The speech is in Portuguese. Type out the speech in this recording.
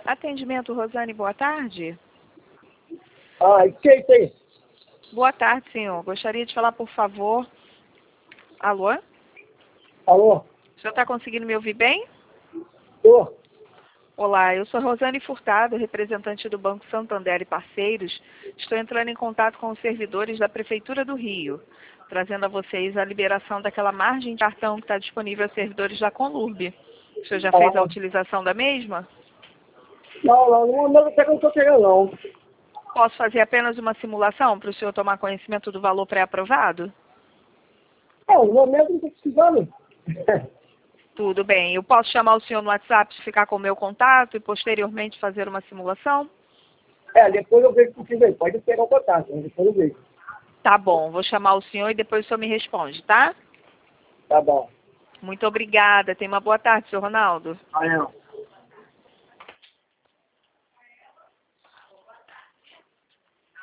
Atendimento, Rosane, boa tarde. Que tem? Boa tarde, senhor. Gostaria de falar, por favor... Alô? Alô? O senhor está conseguindo me ouvir bem? Tô. Olá, eu sou Rosane Furtado, representante do Banco Santander e Parceiros. Estou entrando em contato com os servidores da Prefeitura do Rio, trazendo a vocês a liberação daquela margem de cartão que está disponível aos servidores da Conlurb. O senhor já fez a utilização da mesma? Não, no momento até que eu não estou querendo, não. Posso fazer apenas uma simulação para o senhor tomar conhecimento do valor pré-aprovado? No momento não estou precisando. Tudo bem. Eu posso chamar o senhor no WhatsApp de ficar com o meu contato e posteriormente fazer uma simulação? Depois eu vejo contigo aí. Pode pegar o contato, né? Depois eu vejo. Tá bom, vou chamar o senhor e depois o senhor me responde, tá? Tá bom. Muito obrigada. Tenha uma boa tarde, senhor Ronaldo. Valeu.